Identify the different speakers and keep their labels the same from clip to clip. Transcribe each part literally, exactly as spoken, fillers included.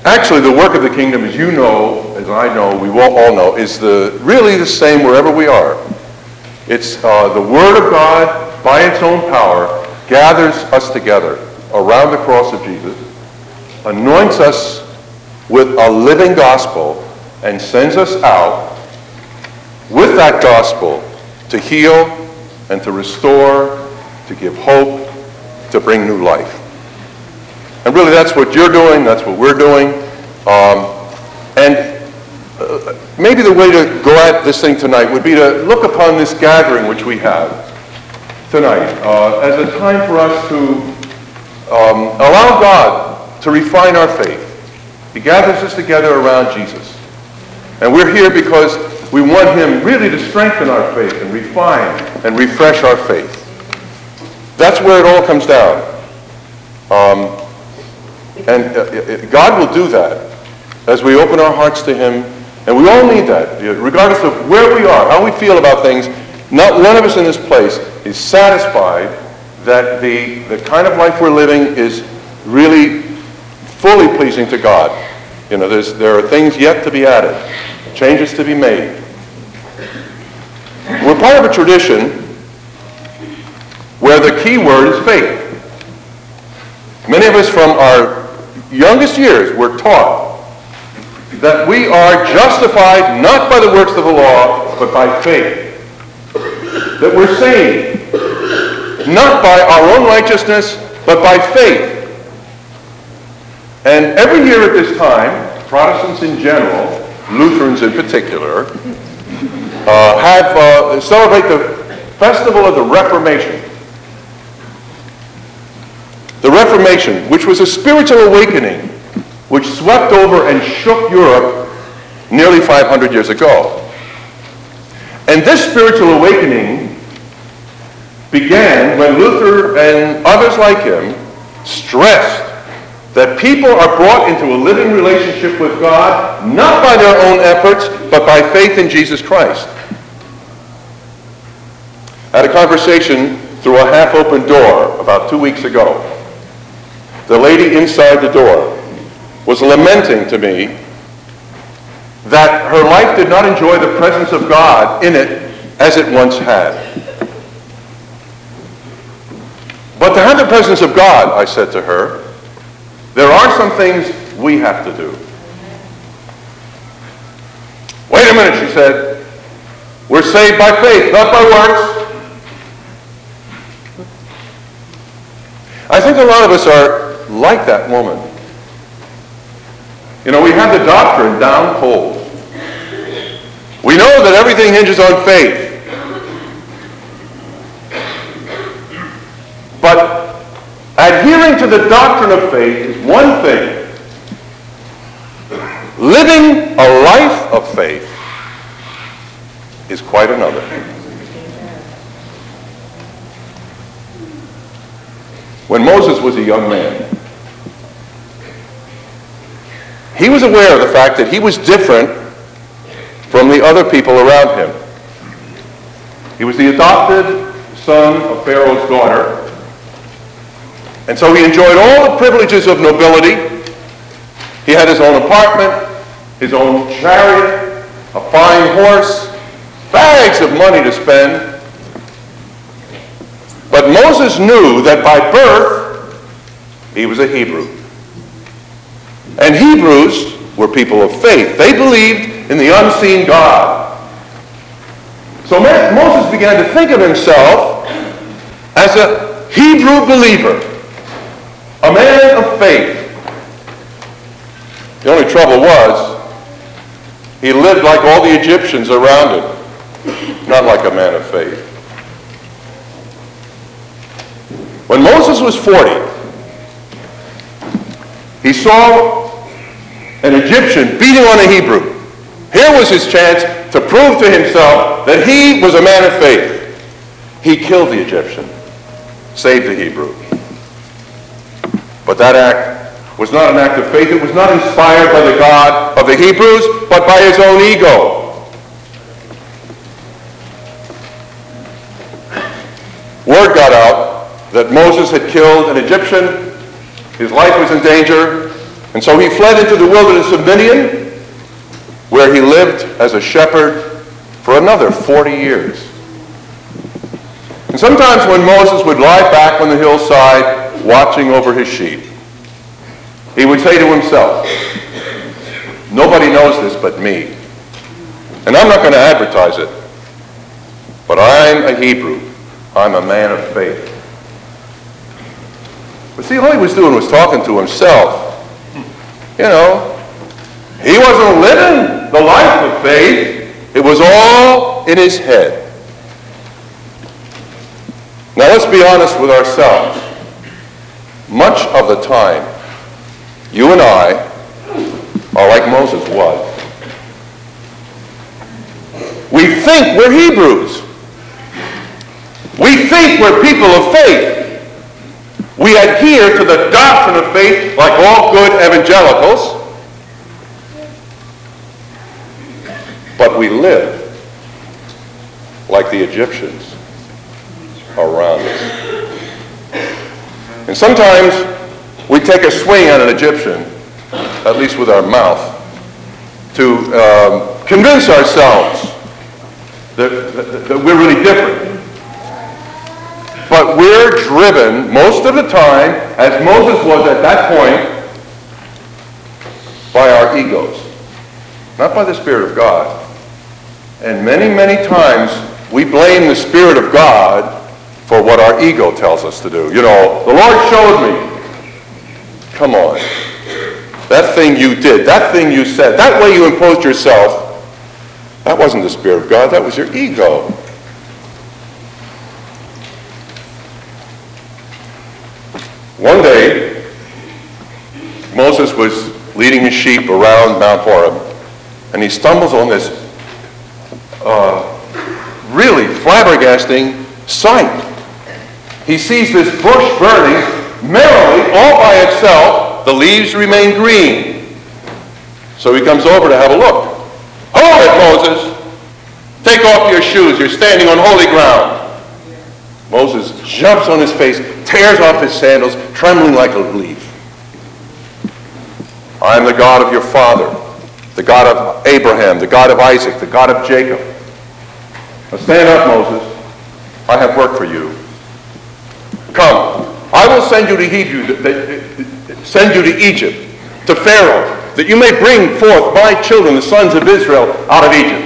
Speaker 1: Actually, the work of the kingdom, as you know, as I know, we all all know, is the really the same wherever we are. It's uh, the Word of God, by its own power, gathers us together around the cross of Jesus, anoints us with a living gospel, and sends us out with that gospel to heal and to restore, to give hope, to bring new life. And really that's what you're doing, that's what we're doing. Um, and uh, maybe the way to go at this thing tonight would be to look upon this gathering which we have tonight uh, as a time for us to um, allow God to refine our faith. He gathers us together around Jesus. And we're here because we want him really to strengthen our faith and refine and refresh our faith. That's where it all comes down. Um, and uh, God will do that as we open our hearts to him. And we all need that, regardless of where we are, how we feel about things. Not one of us in this place is satisfied that the, the kind of life we're living is really fully pleasing to God. You know, there's, there are things yet to be added, changes to be made. We're part of a tradition where the key word is faith. Many of us from our youngest years were taught that we are justified not by the works of the law, but by faith. That we're saved not by our own righteousness, but by faith. And every year at this time, Protestants in general, Lutherans in particular, uh, have uh, celebrate the festival of the Reformation. The Reformation, which was a spiritual awakening which swept over and shook Europe nearly five hundred years ago. And this spiritual awakening began when Luther and others like him stressed that people are brought into a living relationship with God, not by their own efforts, but by faith in Jesus Christ. I had a conversation through a half-open door about two weeks ago. The lady inside the door was lamenting to me that her life did not enjoy the presence of God in it as it once had. But to have the presence of God, I said to her, there are some things we have to do. Wait a minute, she said. We're saved by faith, not by works. I think a lot of us are like that woman. You know, we have the doctrine down cold. We know that everything hinges on faith. But adhering to the doctrine of faith is one thing. Living a life of faith is quite another. When Moses was a young man, he was aware of the fact that he was different from the other people around him. He was the adopted son of Pharaoh's daughter, and so he enjoyed all the privileges of nobility. He had his own apartment, his own chariot, a fine horse, bags of money to spend. But Moses knew that by birth, he was a Hebrew. And Hebrews were people of faith. They believed in the unseen God. So Moses began to think of himself as a Hebrew believer, a man of faith. The only trouble was, he lived like all the Egyptians around him, not like a man of faith. When Moses was forty, he saw an Egyptian beating on a Hebrew. Here was his chance to prove to himself that he was a man of faith. He killed the Egyptian, saved the Hebrew. But that act was not an act of faith. It was not inspired by the God of the Hebrews, but by his own ego. Word got out that Moses had killed an Egyptian, his life was in danger, And so he fled into the wilderness of Midian, where he lived as a shepherd for another forty years. And sometimes when Moses would lie back on the hillside watching over his sheep, he would say to himself, nobody knows this but me. And I'm not going to advertise it, but I'm a Hebrew. I'm a man of faith. But see, all he was doing was talking to himself. You know, he wasn't living the life of faith. It was all in his head. Now let's be honest with ourselves. Much of the time, you and I are like Moses was. We think we're Hebrews. We think we're people of faith. We adhere to the doctrine of faith like all good evangelicals, but we live like the Egyptians around us. And sometimes we take a swing at an Egyptian, at least with our mouth, to um, convince ourselves that, that, that we're really different. But we're driven most of the time, as Moses was at that point, by our egos, not by the Spirit of God. And many, many times we blame the Spirit of God for what our ego tells us to do. You know, the Lord showed me. Come on. That thing you did, that thing you said, that way you imposed yourself, that wasn't the Spirit of God, that was your ego. One day, Moses was leading his sheep around Mount Horeb, and he stumbles on this uh, really flabbergasting sight. He sees this bush burning merrily all by itself. The leaves remain green. So he comes over to have a look. Hold it, Moses! Take off your shoes. You're standing on holy ground. Moses jumps on his face, tears off his sandals, trembling like a leaf. I am the God of your father, the God of Abraham, the God of Isaac, the God of Jacob. Now stand up, Moses. I have work for you. Come, I will send you to Egypt, send you to Egypt, to Pharaoh, that you may bring forth my children, the sons of Israel, out of Egypt.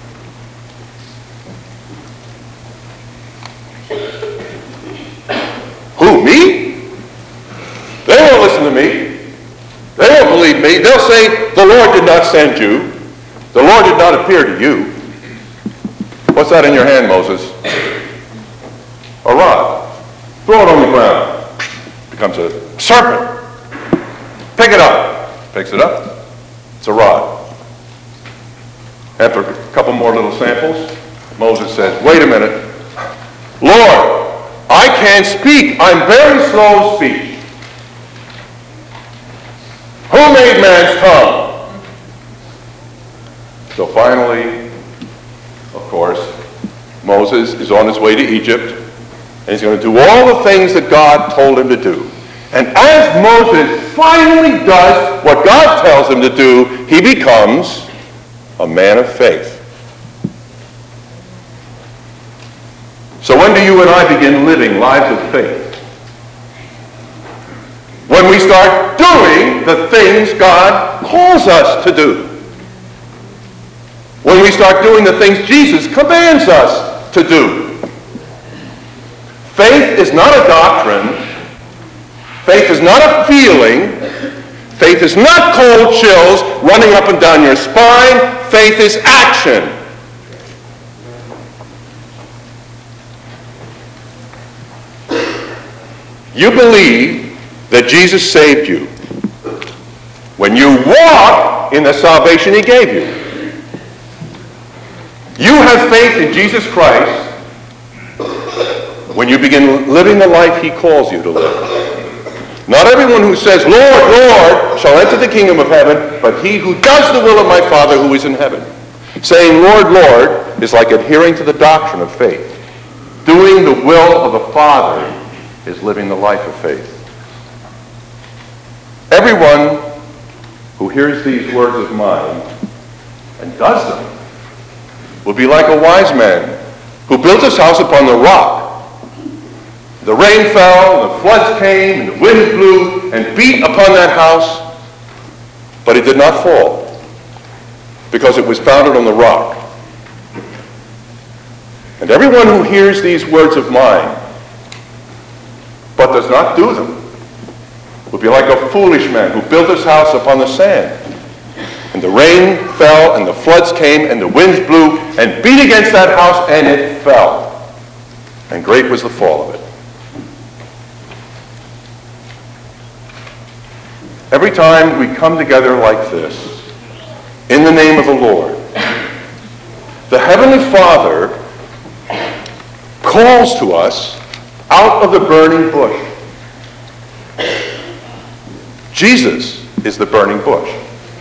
Speaker 1: Who, me? They won't listen to me. They won't believe me. They'll say, the Lord did not send you. The Lord did not appear to you. What's that in your hand, Moses? A rod. Throw it on the ground. It becomes a serpent. Pick it up. Picks it up. It's a rod. After a couple more little samples, Moses says, wait a minute. Lord, I can't speak. I'm very slow of speech. Who made man's tongue? So finally, of course, Moses is on his way to Egypt, and he's going to do all the things that God told him to do. And as Moses finally does what God tells him to do, he becomes a man of faith. So when do you and I begin living lives of faith? When we start doing the things God calls us to do. When we start doing the things Jesus commands us to do. Faith is not a doctrine. Faith is not a feeling. Faith is not cold chills running up and down your spine. Faith is action. You believe that Jesus saved you when you walk in the salvation he gave you. You have faith in Jesus Christ when you begin living the life he calls you to live. Not everyone who says, Lord, Lord, shall enter the kingdom of heaven, but he who does the will of my Father who is in heaven. Saying, Lord, Lord, is like adhering to the doctrine of faith. Doing the will of the Father is living the life of faith. Everyone who hears these words of mine and does them will be like a wise man who built his house upon the rock. The rain fell, and the floods came, and the wind blew and beat upon that house, but it did not fall, because it was founded on the rock. And everyone who hears these words of mine, but does not do them, will be like a foolish man who built his house upon the sand. And the rain fell, and the floods came, and the winds blew, and beat against that house, and it fell. And great was the fall of it. Every time we come together like this, in the name of the Lord, the Heavenly Father calls to us out of the burning bush. Jesus is the burning bush.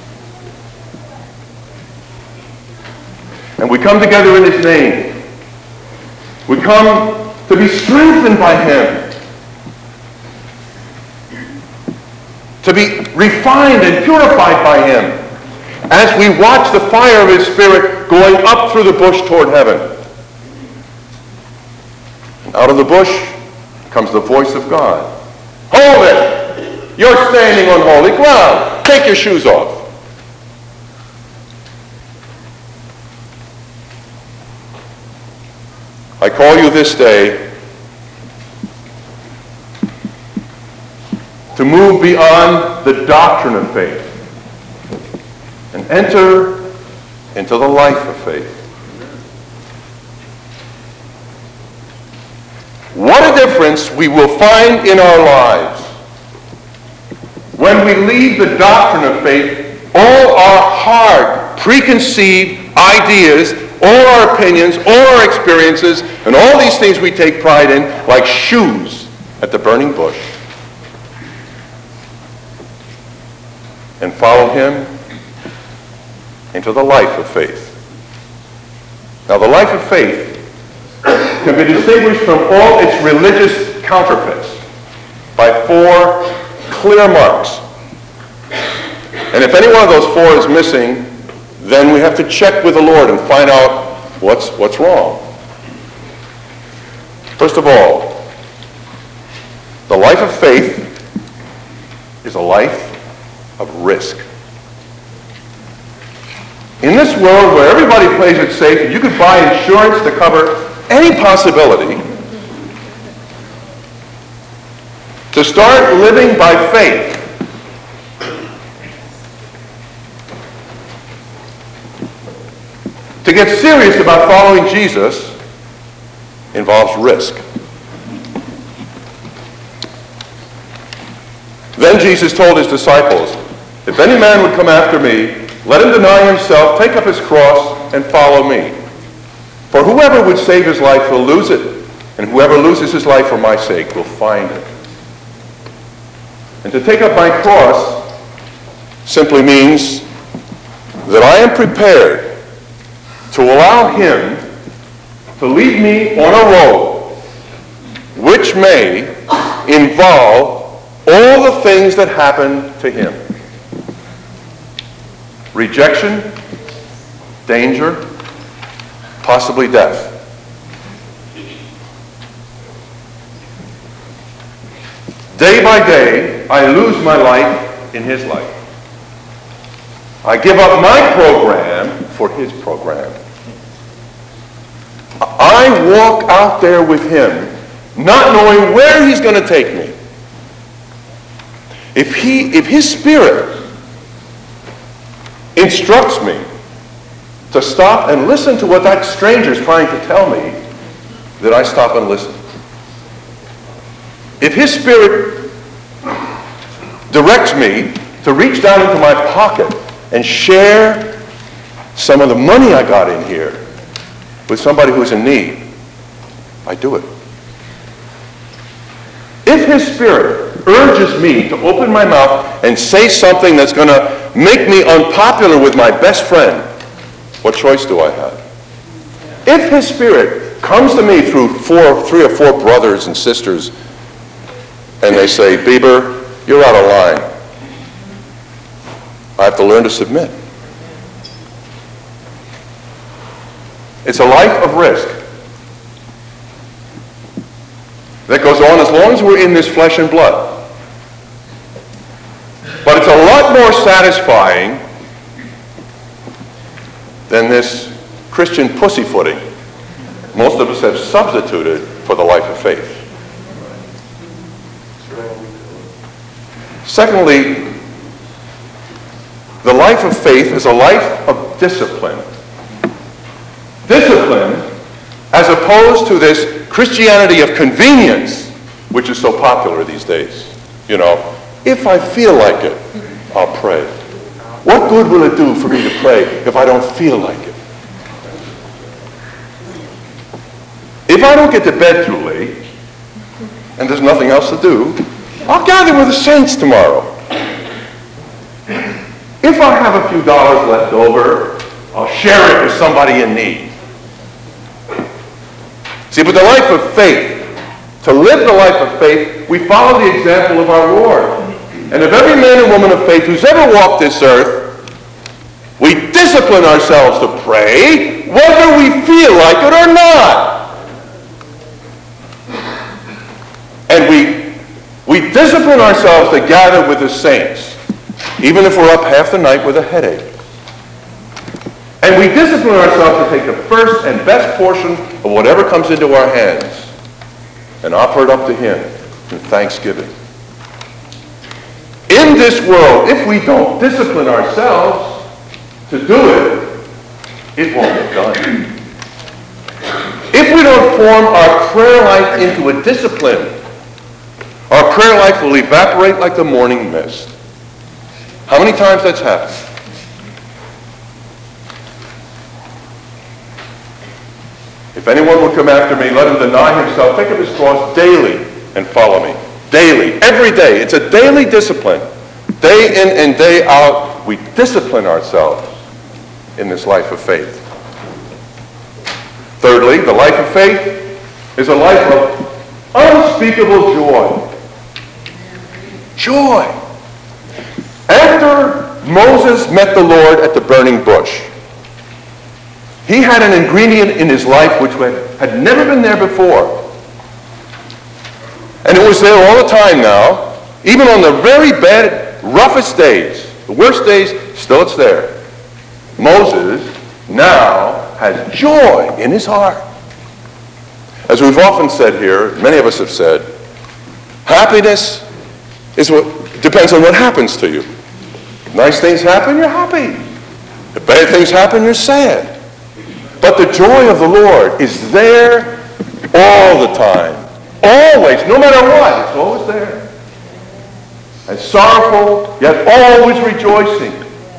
Speaker 1: And we come together in his name. We come to be strengthened by him, to be refined and purified by him, as we watch the fire of his Spirit going up through the bush toward heaven. And out of the bush comes the voice of God. Hold it! You're standing on holy ground. Take your shoes off. I call you this day to move beyond the doctrine of faith and enter into the life of faith. What a difference we will find in our lives when we leave the doctrine of faith, all our hard, preconceived ideas, all our opinions, all our experiences, and all these things we take pride in, like shoes at the burning bush, and follow him into the life of faith. Now, the life of faith can be distinguished from all its religious counterfeits by four clear marks. And if any one of those four is missing, then we have to check with the Lord and find out what's, what's wrong. First of all, the life of faith is a life of risk. In this world where everybody plays it safe and you could buy insurance to cover any possibility, to start living by faith to get serious about following Jesus involves risk. Then Jesus told his disciples, if any man would come after me, let him deny himself, take up his cross, and follow me. For whoever would save his life will lose it, and whoever loses his life for my sake will find it. And to take up my cross simply means that I am prepared to allow him to lead me on a road which may involve all the things that happen to him. Rejection, danger, possibly death. Day by day, I lose my life in his life. I give up my program for his program. I walk out there with him, not knowing where he's going to take me. If he, if his Spirit instructs me to stop and listen to what that stranger is trying to tell me, then I stop and listen. If his Spirit directs me to reach down into my pocket and share some of the money I got in here with somebody who's in need, I do it. If his Spirit urges me to open my mouth and say something that's going to make me unpopular with my best friend, what choice do I have? If his Spirit comes to me through four, three or four brothers and sisters, and they say, Bieber, you're out of line. I have to learn to submit. It's a life of risk that goes on as long as we're in this flesh and blood. But it's a lot more satisfying than this Christian pussyfooting most of us have substituted for the life of faith. Secondly, the life of faith is a life of discipline. Discipline, as opposed to this Christianity of convenience, which is so popular these days. You know, if I feel like it, I'll pray. What good will it do for me to pray if I don't feel like it? If I don't get to bed too late, and there's nothing else to do, I'll gather with the saints tomorrow. If I have a few dollars left over, I'll share it with somebody in need. See, but the life of faith, to live the life of faith, we follow the example of our Lord. And of every man and woman of faith who's ever walked this earth, we discipline ourselves to pray, whether we feel like it or not. And we, we discipline ourselves to gather with the saints, even if we're up half the night with a headache. And we discipline ourselves to take the first and best portion of whatever comes into our hands and offer it up to Him in thanksgiving. In this world, if we don't discipline ourselves to do it, it won't get done. If we don't form our prayer life into a discipline, our prayer life will evaporate like the morning mist. How many times that's happened? If anyone would come after me, let him deny himself, take up his cross daily, and follow me. Daily, every day. It's a daily discipline. Day in and day out, we discipline ourselves in this life of faith. Thirdly, the life of faith is a life of unspeakable joy. Joy. After Moses met the Lord at the burning bush, he had an ingredient in his life which had never been there before. And it was there all the time now, even on the very bad, roughest days, the worst days, still it's there. Moses now has joy in his heart. As we've often said here, many of us have said, happiness is what depends on what happens to you. If nice things happen, you're happy. If bad things happen, you're sad. But the joy of the Lord is there all the time. Always, no matter what, it's always there. And sorrowful, yet always rejoicing,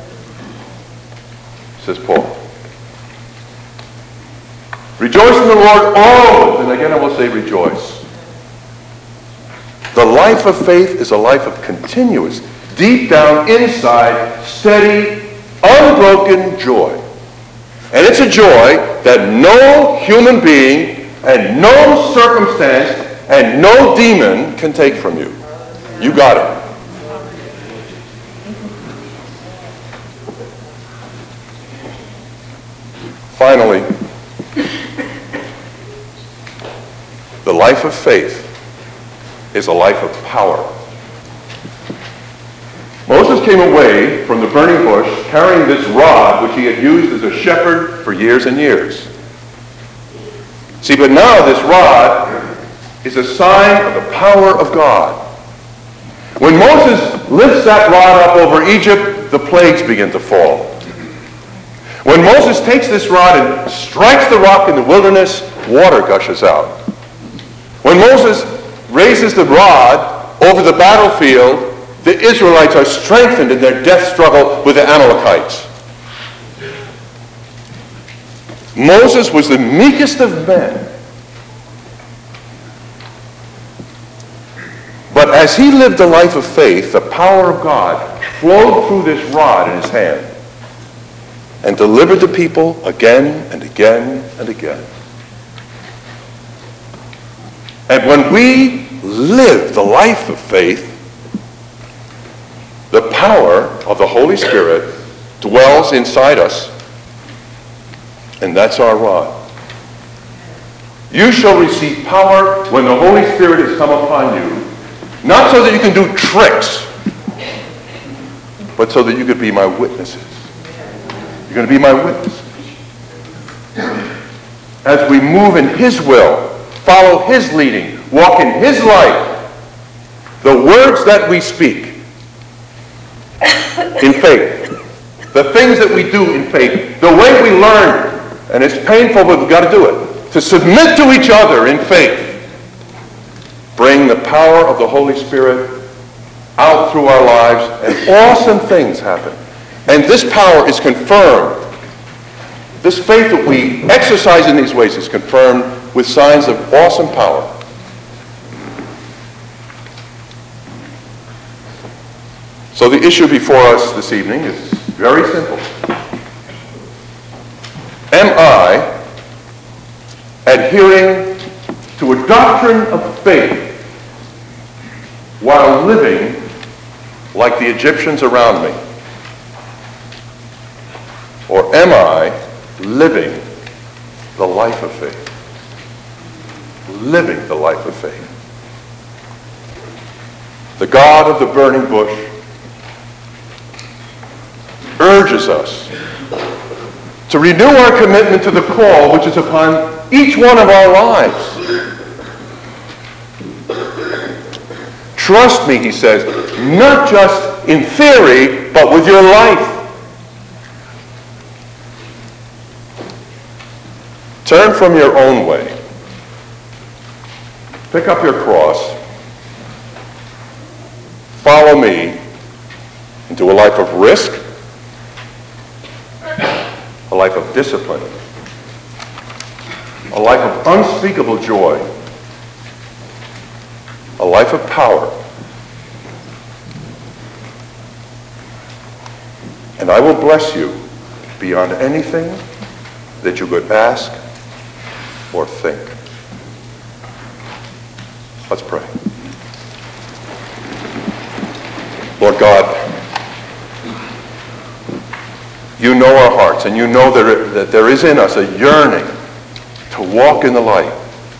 Speaker 1: says Paul. Rejoice in the Lord always, and again I will say rejoice. The life of faith is a life of continuous, deep down inside, steady, unbroken joy. And it's a joy that no human being and no circumstance and no demon can take from you. You got it. Finally, the life of faith is a life of power. Moses came away from the burning bush carrying this rod which he had used as a shepherd for years and years. See, but now this rod is a sign of the power of God. When Moses lifts that rod up over Egypt, the plagues begin to fall. When Moses takes this rod and strikes the rock in the wilderness, water gushes out. When Moses raises the rod over the battlefield, the Israelites are strengthened in their death struggle with the Amalekites. Moses was the meekest of men. But as he lived a life of faith, the power of God flowed through this rod in his hand and delivered the people again and again and again. And when we live the life of faith, the power of the Holy Spirit dwells inside us, and that's our rod. You shall receive power when the Holy Spirit has come upon you, not so that you can do tricks, but so that you could be my witnesses. You're going to be my witnesses. As we move in his will, follow his leading, walk in his light, the words that we speak in faith, the things that we do in faith, the way we learn, and it's painful, but we've got to do it, to submit to each other in faith, bring the power of the Holy Spirit out through our lives, and awesome things happen. And this power is confirmed. This faith that we exercise in these ways is confirmed with signs of awesome power. So the issue before us this evening is very simple. Am I adhering to a doctrine of faith while living like the Egyptians around me? Or am I living the life of faith? Living the life of faith. The God of the burning bush urges us to renew our commitment to the call which is upon each one of our lives. Trust me, he says, not just in theory, but with your life. Turn from your own way. Pick up your cross. Follow me into a life of risk, a life of discipline, a life of unspeakable joy, a life of power. And I will bless you beyond anything that you could ask or think. Let's pray. Lord God, you know our hearts, and you know that, that there is in us a yearning to walk in the light.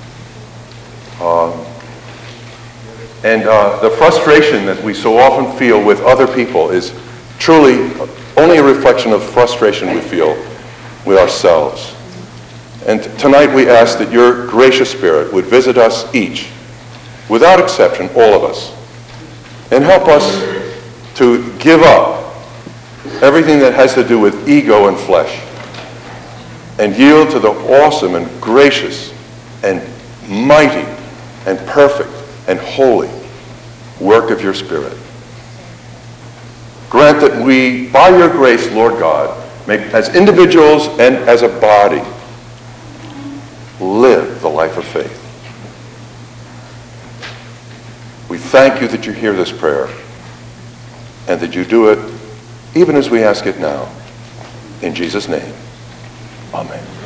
Speaker 1: Um, and uh, the frustration that we so often feel with other people is truly only a reflection of frustration we feel with ourselves. And t- tonight we ask that your gracious Spirit would visit us each, without exception, all of us, and help us to give up everything that has to do with ego and flesh, and yield to the awesome and gracious and mighty and perfect and holy work of your Spirit. Grant that we, by your grace, Lord God, may, as individuals and as a body, live the life of faith. We thank you that you hear this prayer and that you do it even as we ask it now. In Jesus' name, amen.